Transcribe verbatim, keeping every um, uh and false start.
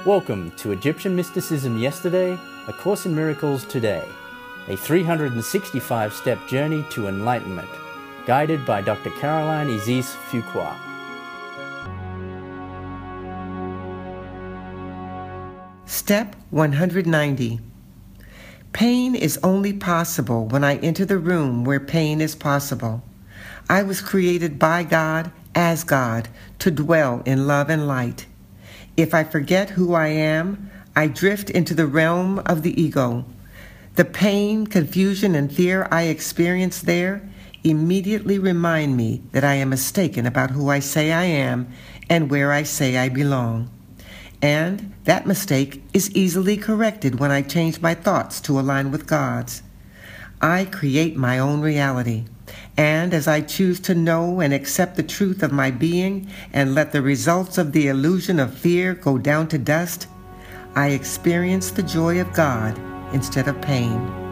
Welcome to Egyptian Mysticism Yesterday, A Course in Miracles Today, a three hundred sixty-five step journey to enlightenment, guided by Doctor Caroline Isis Fuqua. Step one hundred ninety. Pain is only possible when I enter the room where pain is possible. I was created by God, as God, to dwell in love and light. If I forget who I am, I drift into the realm of the ego. The pain, confusion, and fear I experience there immediately remind me that I am mistaken about who I say I am and where I say I belong. And that mistake is easily corrected when I change my thoughts to align with God's. I create my own reality. And as I choose to know and accept the truth of my being and let the results of the illusion of fear go down to dust, I experience the joy of God instead of pain.